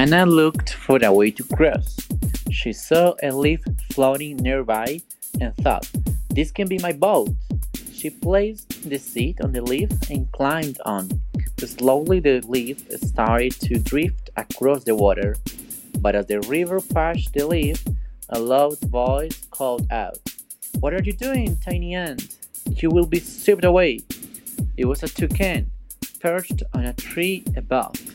Anna looked for a way to cross. She saw a leaf floating nearby and thought, "This can be my boat." She placed the seat on the leaf and climbed on. Slowly, the leaf started to drift across the water. But as the river passed the leaf, a loud voice called out, "What are you doing, tiny ant? You will be swept away." It was a toucan, perched on a tree above.